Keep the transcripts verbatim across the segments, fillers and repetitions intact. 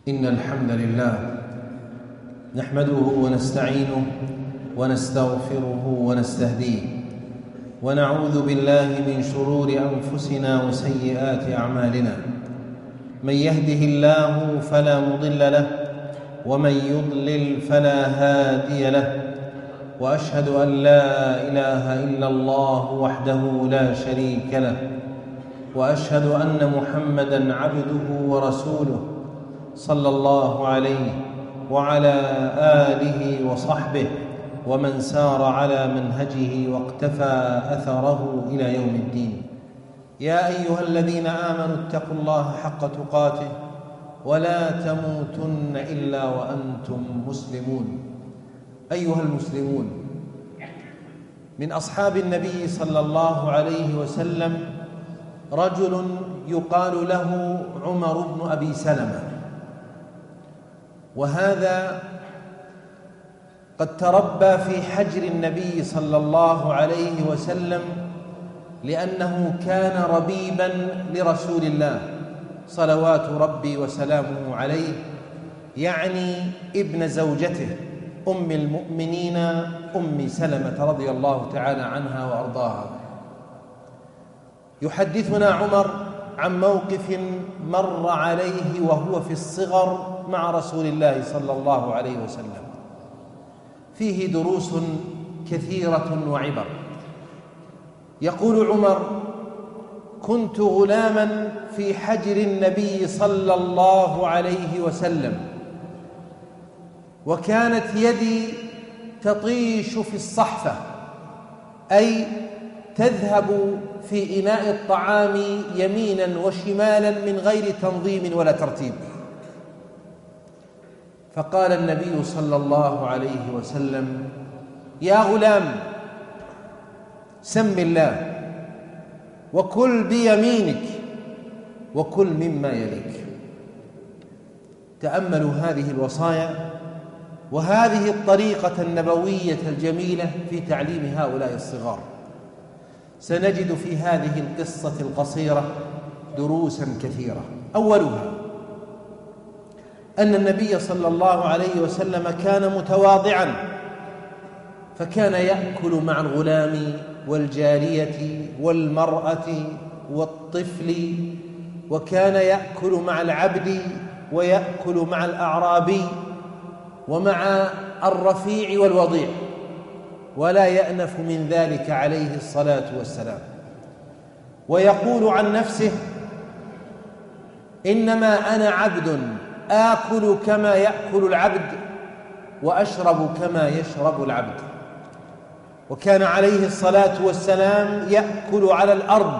إن الحمد لله نحمده ونستعينه ونستغفره ونستهديه ونعوذ بالله من شرور أنفسنا وسيئات أعمالنا. من يهده الله فلا مضل له ومن يضلل فلا هادي له، وأشهد أن لا إله إلا الله وحده لا شريك له، وأشهد أن محمدًا عبده ورسوله صلى الله عليه وعلى آله وصحبه ومن سار على منهجه واقتفى أثره إلى يوم الدين. يا أيها الذين آمنوا اتقوا الله حق تقاته ولا تموتن إلا وأنتم مسلمون. أيها المسلمون، من أصحاب النبي صلى الله عليه وسلم رجل يقال له عمر بن أبي سلمة، وهذا قد تربى في حجر النبي صلى الله عليه وسلم لأنه كان ربيباً لرسول الله صلوات ربي وسلامه عليه، يعني ابن زوجته أم المؤمنين أم سلمة رضي الله تعالى عنها وأرضاها. يحدثنا عمر عن موقف مر عليه وهو في الصغر مع رسول الله صلى الله عليه وسلم، فيه دروس كثيرة وعبر. يقول عمر: كنت غلاما في حجر النبي صلى الله عليه وسلم، وكانت يدي تطيش في الصحفة، أي تذهب في إناء الطعام يمينا وشمالا من غير تنظيم ولا ترتيب. فقال النبي صلى الله عليه وسلم: يا غلام، سم الله وكل بيمينك وكل مما يليك. تأملوا هذه الوصايا وهذه الطريقة النبوية الجميلة في تعليم هؤلاء الصغار. سنجد في هذه القصة القصيرة دروسا كثيرة. أولها أن النبي صلى الله عليه وسلم كان متواضعا، فكان يأكل مع الغلام والجارية والمرأة والطفل، وكان يأكل مع العبد ويأكل مع الأعرابي ومع الرفيع والوضيع، ولا يأنف من ذلك عليه الصلاة والسلام. ويقول عن نفسه: إنما أنا عبد آكل كما يأكل العبد وأشرب كما يشرب العبد. وكان عليه الصلاة والسلام يأكل على الأرض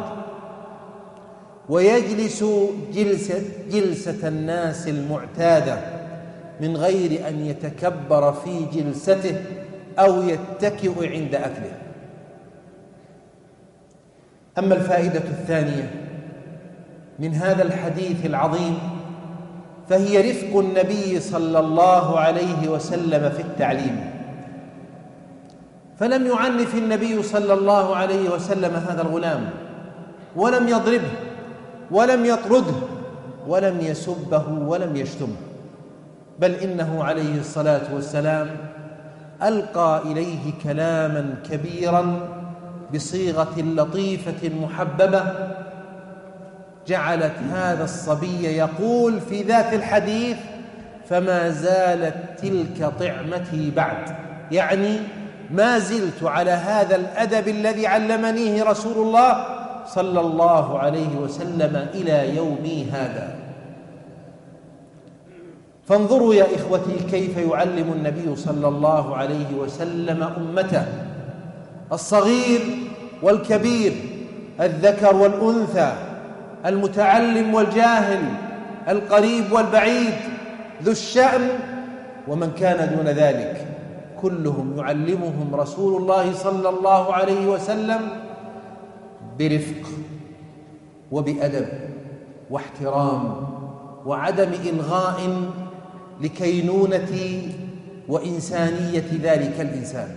ويجلس جلسة, جلسة الناس المعتادة من غير أن يتكبر في جلسته أو يتكئ عند أكله. أما الفائدة الثانية من هذا الحديث العظيم فهي رفق النبي صلى الله عليه وسلم في التعليم، فلم يعنف النبي صلى الله عليه وسلم هذا الغلام، ولم يضربه ولم يطرده ولم يسبه ولم يشتمه، بل إنه عليه الصلاة والسلام ألقى إليه كلاما كبيرا بصيغة لطيفة محببة جعلت هذا الصبي يقول في ذات الحديث: فما زالت تلك طعمتي بعد، يعني ما زلت على هذا الأدب الذي علمنيه رسول الله صلى الله عليه وسلم إلى يومي هذا. فانظروا يا إخوتي كيف يعلم النبي صلى الله عليه وسلم أمته، الصغير والكبير، الذكر والأنثى، المتعلم والجاهل، القريب والبعيد، ذو الشأن ومن كان دون ذلك، كلهم يعلمهم رسول الله صلى الله عليه وسلم برفق وبأدب واحترام وعدم إلغاء لكينونة وإنسانية ذلك الإنسان.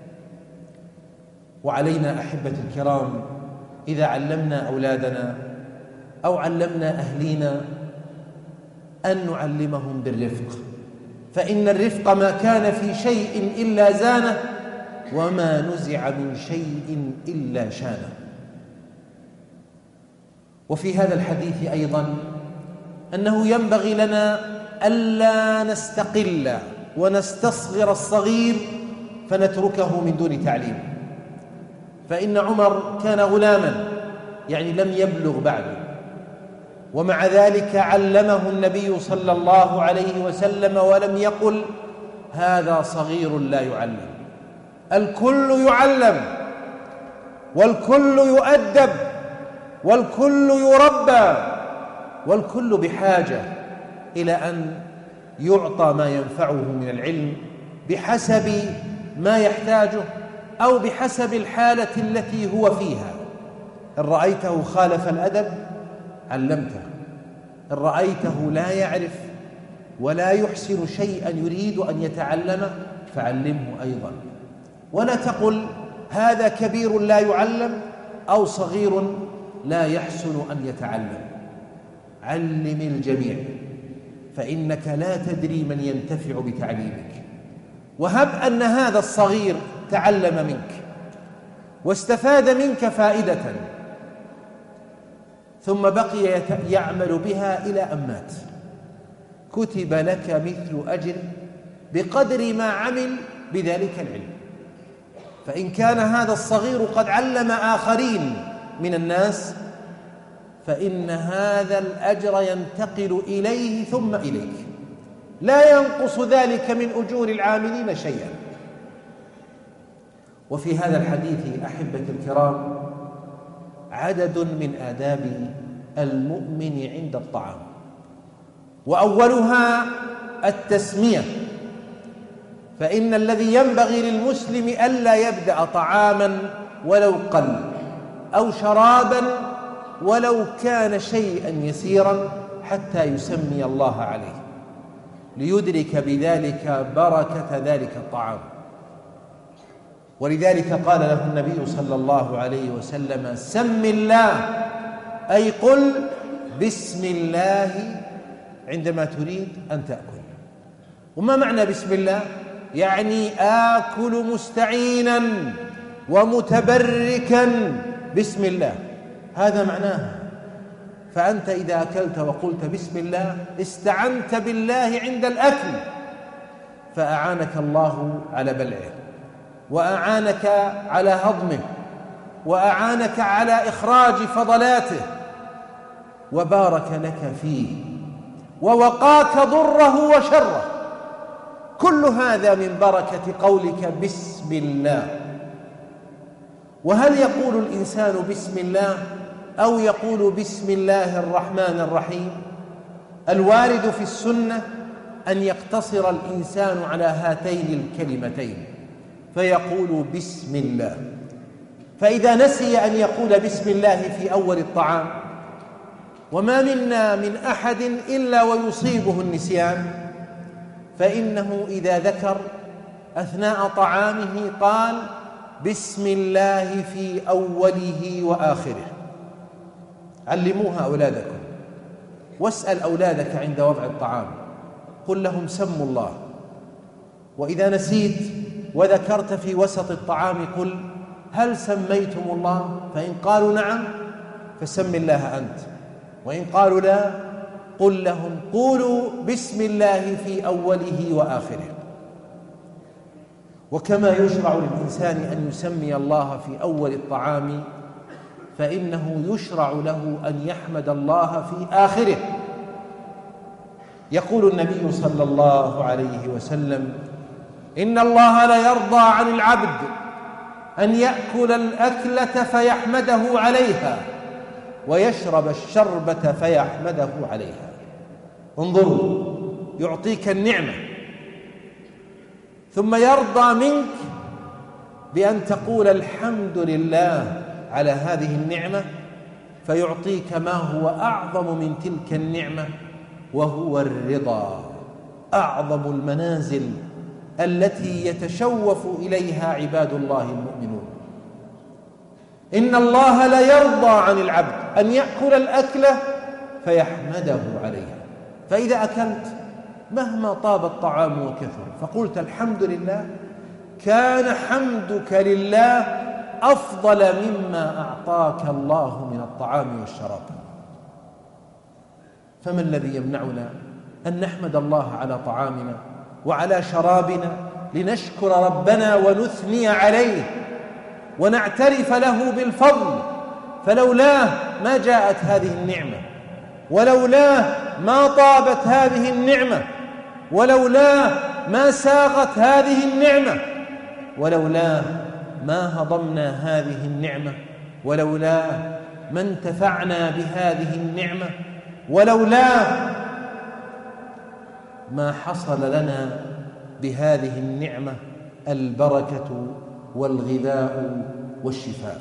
وعلينا أحبة الكرام إذا علمنا أولادنا أو علمنا أهلينا أن نعلمهم بالرفق، فإن الرفق ما كان في شيء إلا زانه، وما نزع من شيء إلا شانه. وفي هذا الحديث أيضا أنه ينبغي لنا ألا نستقل ونستصغر الصغير فنتركه من دون تعليم. فإن عمر كان غلاما، يعني لم يبلغ بعد، ومع ذلك علمه النبي صلى الله عليه وسلم ولم يقل هذا صغير لا يعلم. الكل يعلم، والكل يؤدب، والكل يربى، والكل بحاجة إلى أن يعطى ما ينفعه من العلم بحسب ما يحتاجه أو بحسب الحالة التي هو فيها. إن رأيته خالف الأدب علمته، إن رأيته لا يعرف ولا يحسن شيئا يريد أن يتعلمه فعلمه أيضا. ولا تقل هذا كبير لا يعلم أو صغير لا يحسن أن يتعلم. علم الجميع، فإنك لا تدري من ينتفع بتعليمك. وهب أن هذا الصغير تعلم منك واستفاد منك فائدة ثم بقي يعمل بها إلى أن مات، كتب لك مثل أجر بقدر ما عمل بذلك العلم. فإن كان هذا الصغير قد علم آخرين من الناس فإن هذا الأجر ينتقل إليه ثم إليك، لا ينقص ذلك من أجور العاملين شيئا. وفي هذا الحديث أحبة الكرام عدد من آداب المؤمن عند الطعام، وأولها التسمية. فإن الذي ينبغي للمسلم ألا يبدأ طعاما ولو قل أو شرابا ولو كان شيئا يسيرا حتى يسمي الله عليه، ليدرك بذلك بركة ذلك الطعام. ولذلك قال له النبي صلى الله عليه وسلم سم الله، أي قل بسم الله عندما تريد أن تأكل. وما معنى بسم الله؟ يعني آكل مستعينا ومتبركا بسم الله، هذا معناه. فأنت إذا أكلت وقلت بسم الله استعنت بالله عند الأكل، فأعانك الله على بلعه، وأعانك على هضمه، وأعانك على إخراج فضلاته، وبارك لك فيه، ووقاك ضره وشره. كل هذا من بركة قولك بسم الله. وهل يقول الإنسان بسم الله أو يقول بسم الله الرحمن الرحيم؟ الوارد في السنة أن يقتصر الإنسان على هاتين الكلمتين فيقول بسم الله. فإذا نسي أن يقول بسم الله في أول الطعام، وما منا من أحد إلا ويصيبه النسيان، فإنه إذا ذكر أثناء طعامه قال بسم الله في أوله وآخره. علموها أولادكم، واسأل أولادك عند وضع الطعام، قل لهم سموا الله. وإذا نسيت وذكرت في وسط الطعام قل هل سميتم الله؟ فإن قالوا نعم فسم الله أنت، وإن قالوا لا قل لهم قولوا بسم الله في أوله وآخره. وكما يشرع للإنسان أن يسمي الله في أول الطعام، فإنه يشرع له أن يحمد الله في آخره. يقول النبي صلى الله عليه وسلم إن الله لا يرضى عن العبد أن يأكل الأكلة فيحمده عليها ويشرب الشربة فيحمده عليها. انظروا، يعطيك النعمة ثم يرضى منك بأن تقول الحمد لله على هذه النعمة، فيعطيك ما هو أعظم من تلك النعمة، وهو الرضا، أعظم المنازل التي يتشوف إليها عباد الله المؤمنون. إن الله لا يرضى عن العبد أن يأكل الأكلة فيحمده عليها. فإذا أكلت مهما طاب الطعام وكثر فقلت الحمد لله، كان حمدك لله أفضل مما أعطاك الله من الطعام والشراب. فما الذي يمنعنا أن نحمد الله على طعامنا وعلى شرابنا لنشكر ربنا ونثني عليه ونعترف له بالفضل؟ فلولاه ما جاءت هذه النعمة، ولولاه ما طابت هذه النعمة، ولولاه ما ساغت هذه النعمة، ولولاه ما هضمنا هذه النعمة، ولولاه ما انتفعنا بهذه النعمة، ولولاه ما حصل لنا بهذه النعمة البركة والغذاء والشفاء.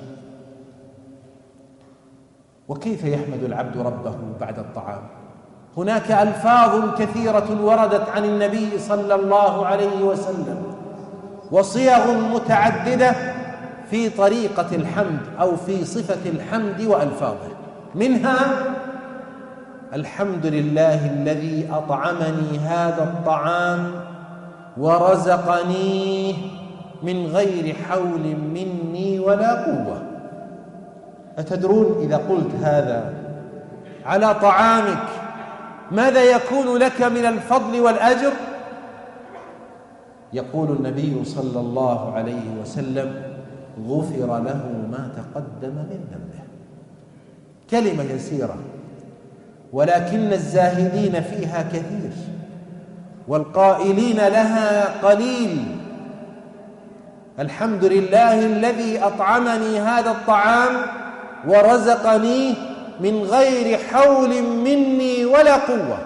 وكيف يحمد العبد ربه بعد الطعام؟ هناك ألفاظ كثيرة وردت عن النبي صلى الله عليه وسلم وصيغ متعددة في طريقة الحمد أو في صفة الحمد وألفاظه، منها الحمد لله الذي أطعمني هذا الطعام ورزقنيه من غير حول مني ولا قوة. أتدرون إذا قلت هذا على طعامك ماذا يكون لك من الفضل والأجر؟ يقول النبي صلى الله عليه وسلم: غفر له ما تقدم من ذنبه. كلمة يسيرة ولكن الزاهدين فيها كثير والقائلين لها قليل. الحمد لله الذي أطعمني هذا الطعام ورزقنيه من غير حول مني ولا قوة.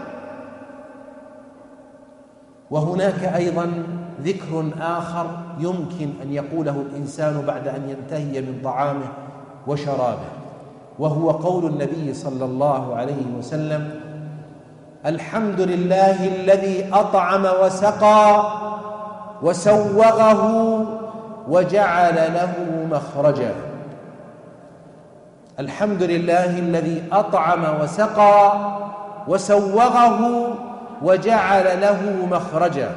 وهناك أيضا ذكر آخر يمكن أن يقوله الإنسان بعد أن ينتهي من طعامه وشرابه، وهو قول النبي صلى الله عليه وسلم: الحمد لله الذي أطعم وسقى وسوغه وجعل له مخرجا. الحمد لله الذي أطعم وسقى وسوغه وجعل له مخرجا.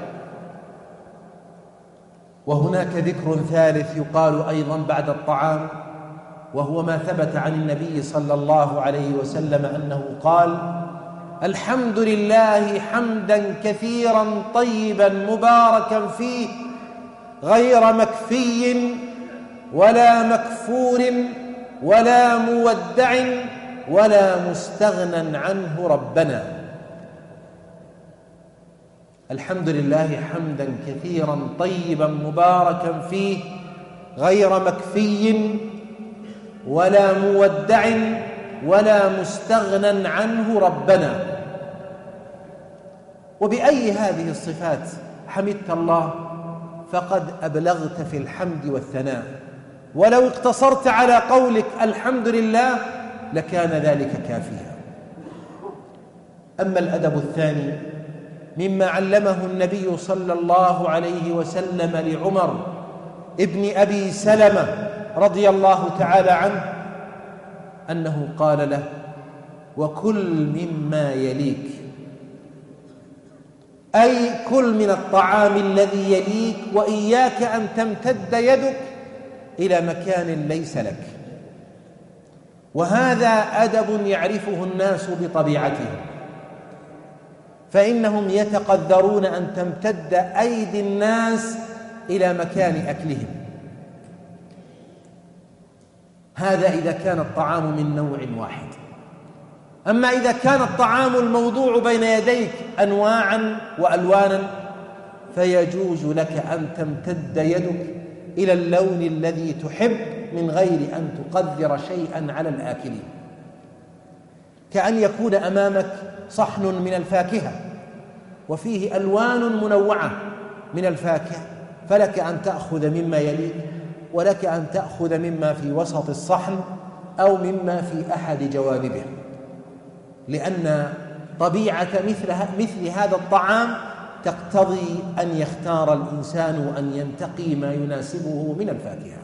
وهناك ذكر ثالث يقال أيضا بعد الطعام، وهو ما ثبت عن النبي صلى الله عليه وسلم أنه قال: الحمد لله حمدا كثيرا طيبا مباركا فيه غير مكفي ولا مكفور ولا مودع ولا مستغنى عنه ربنا. الحمد لله حمدا كثيرا طيبا مباركا فيه غير مكفي ولا مودع ولا مستغنى عنه ربنا. وبأي هذه الصفات حمدت الله فقد أبلغت في الحمد والثناء، ولو اقتصرت على قولك الحمد لله لكان ذلك كافيا. أما الأدب الثاني مما علمه النبي صلى الله عليه وسلم لعمر ابن أبي سلمة رضي الله تعالى عنه أنه قال له: وكل مما يليك، أي كل من الطعام الذي يليك، وإياك أن تمتد يدك إلى مكان ليس لك. وهذا أدب يعرفه الناس بطبيعتهم، فإنهم يتقدرون أن تمتد أيدي الناس إلى مكان أكلهم. هذا إذا كان الطعام من نوع واحد. أما إذا كان الطعام الموضوع بين يديك أنواعا وألوانا فيجوز لك أن تمتد يدك إلى اللون الذي تحب من غير أن تقدر شيئا على الآكلين، كأن يكون أمامك صحن من الفاكهة وفيه ألوان منوعة من الفاكهة، فلك أن تأخذ مما يليك ولك أن تأخذ مما في وسط الصحن أو مما في أحد جوانبه، لأن طبيعة مثل, مثل هذا الطعام تقتضي أن يختار الإنسان وأن ينتقي ما يناسبه من الفاكهة.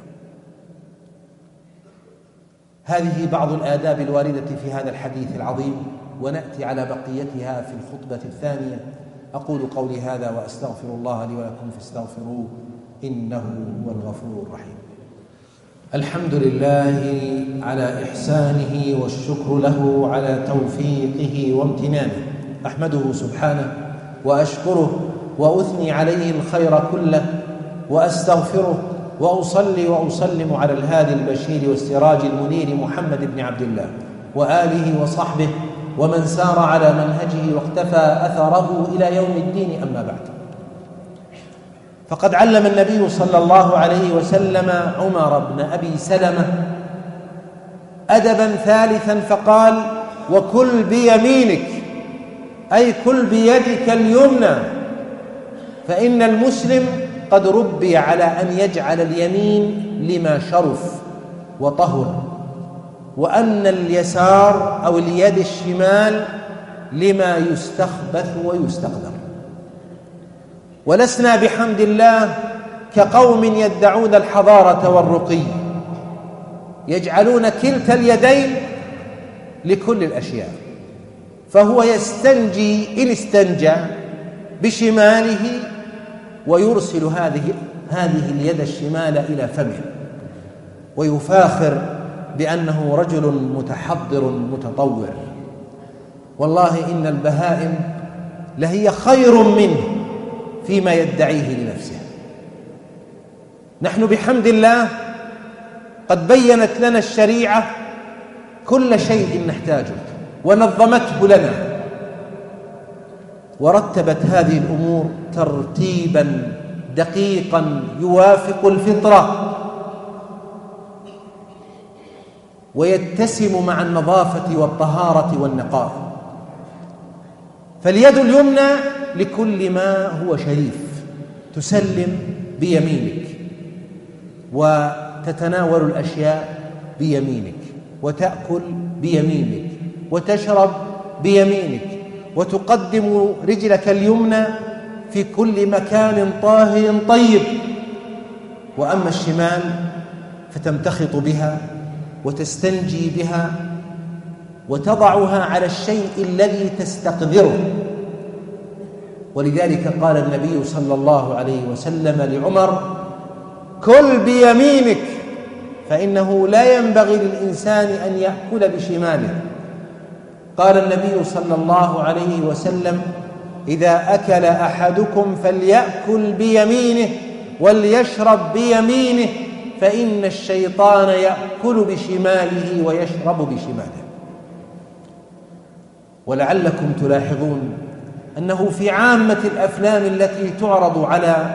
هذه بعض الآداب الواردة في هذا الحديث العظيم ونأتي على بقيتها في الخطبة الثانية. أقول قولي هذا وأستغفر الله لي ولكم فاستغفروه إنه هو الغفور الرحيم. الحمد لله على إحسانه والشكر له على توفيقه وامتنانه. أحمده سبحانه وأشكره وأثني عليه الخير كله وأستغفره وأصلي وأسلم على الهادي البشير والسراج المنير محمد بن عبد الله وآله وصحبه ومن سار على منهجه واقتفى أثره إلى يوم الدين. أما بعد، فقد علم النبي صلى الله عليه وسلم عمر بن أبي سلمة أدبا ثالثا فقال: وكل بيمينك، أي كل بيدك اليمنى، فإن المسلم قد ربي على أن يجعل اليمين لما شرف وطهر، وأن اليسار أو اليد الشمال لما يستخبث ويستقدر. ولسنا بحمد الله كقوم يدعون الحضارة والرقي، يجعلون كلتا اليدين لكل الأشياء، فهو يستنجي إن استنجى بشماله ويرسل هذه هذه اليد الشمال إلى فمه ويفاخر بأنه رجل متحضر متطور. والله إن البهائم لهي خير منه فيما يدعيه لنفسه. نحن بحمد الله قد بينت لنا الشريعة كل شيء نحتاجه ونظمته لنا ورتبت هذه الأمور ترتيبا دقيقا يوافق الفطرة ويتسم مع النظافة والطهارة والنقاء. فاليد اليمنى لكل ما هو شريف، تسلم بيمينك وتتناول الأشياء بيمينك وتأكل بيمينك وتشرب بيمينك وتقدم رجلك اليمنى في كل مكان طاهر طيب. وأما الشمال فتمتخط بها وتستنجي بها وتضعها على الشيء الذي تستقذره. ولذلك قال النبي صلى الله عليه وسلم لعمر: كل بيمينك، فإنه لا ينبغي للإنسان أن يأكل بشماله. قال النبي صلى الله عليه وسلم: إذا أكل أحدكم فليأكل بيمينه وليشرب بيمينه، فإن الشيطان يأكل بشماله ويشرب بشماله. ولعلكم تلاحظون أنه في عامة الأفلام التي تعرض على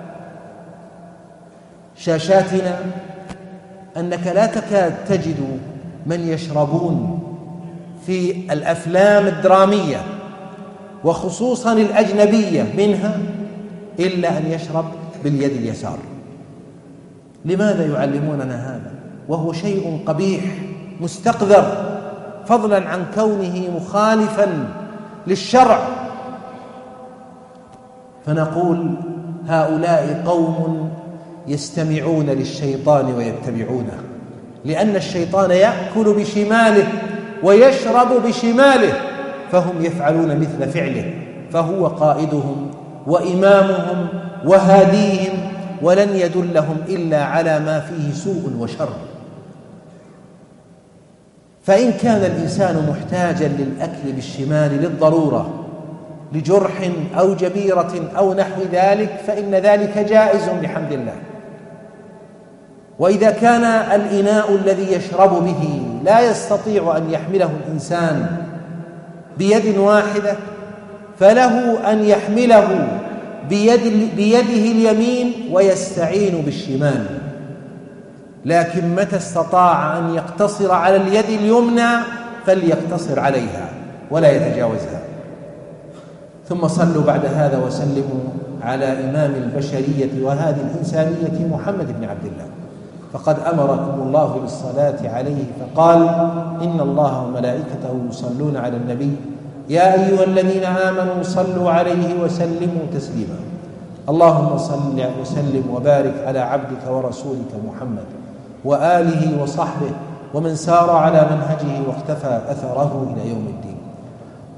شاشاتنا أنك لا تكاد تجد من يشربون في الأفلام الدرامية وخصوصا الأجنبية منها إلا أن يشرب باليد اليسار. لماذا يعلموننا هذا وهو شيء قبيح مستقذر، فضلا عن كونه مخالفا للشرع؟ فنقول: هؤلاء قوم يستمعون للشيطان ويتبعونه، لأن الشيطان يأكل بشماله ويشرب بشماله، فهم يفعلون مثل فعله، فهو قائدهم وإمامهم وهاديهم، ولن يدلهم إلا على ما فيه سوء وشر. فإن كان الإنسان محتاجا للأكل بالشمال للضرورة، لجرح أو جبيرة أو نحو ذلك، فإن ذلك جائز بحمد الله. وإذا كان الإناء الذي يشرب به لا يستطيع أن يحمله الإنسان بيد واحدة، فله أن يحمله بيد بيده اليمين ويستعين بالشمال. لكن متى استطاع أن يقتصر على اليد اليمنى فليقتصر عليها ولا يتجاوزها. ثم صلوا بعد هذا وسلموا على إمام البشرية وهذه الإنسانية محمد بن عبد الله، فقد أمركم الله بالصلاة عليه فقال: إن الله وملائكته يصلون على النبي يا أيها الذين آمنوا صلوا عليه وسلموا تسليما. اللهم صل وسلم وبارك على عبدك ورسولك محمد وآله وصحبه ومن سار على منهجه واختفى أثره إلى يوم الدين.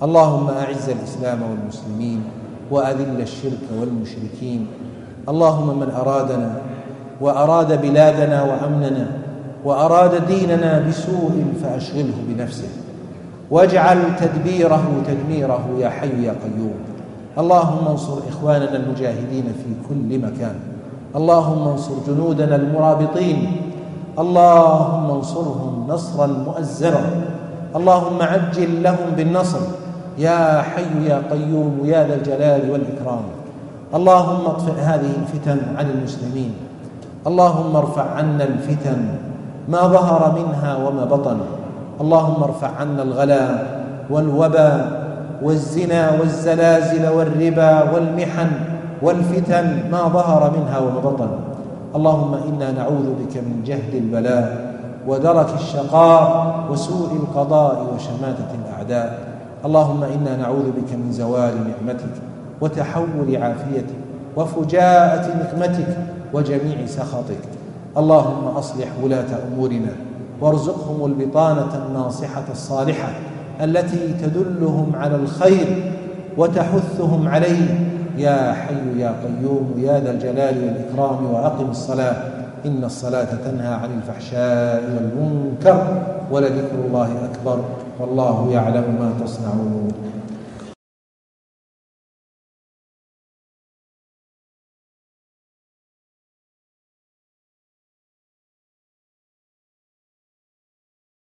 اللهم أعز الإسلام والمسلمين وأذل الشرك والمشركين. اللهم من أرادنا وأراد بلادنا وأمننا وأراد ديننا بسوء فأشغله بنفسه واجعل تدبيره تدميره يا حي يا قيوم. اللهم انصر إخواننا المجاهدين في كل مكان. اللهم انصر جنودنا المرابطين. اللهم انصرهم نصرا مؤزرا. اللهم عجل لهم بالنصر يا حي يا قيوم يا ذا الجلال والإكرام. اللهم اطفئ هذه الفتن عن المسلمين. اللهم ارفع عنا الفتن ما ظهر منها وما بطن. اللهم ارفع عنا الغلاء والوباء والزنا والزلازل والربا والمحن والفتن ما ظهر منها وما بطن. اللهم إنا نعوذ بك من جهد البلاء ودرك الشقاء وسوء القضاء وشماتة الأعداء. اللهم إنا نعوذ بك من زوال نعمتك وتحول عافيتك وفجاءة نقمتك وجميع سخطك. اللهم أصلح ولاة أمورنا وارزقهم البطانة الناصحة الصالحة التي تدلهم على الخير وتحثهم عليه يا حي يا قيوم يا ذا الجلال والإكرام. وأقم الصلاة إن الصلاة تنهى عن الفحشاء والمنكر ولذكر الله أكبر والله يعلم ما تصنعون.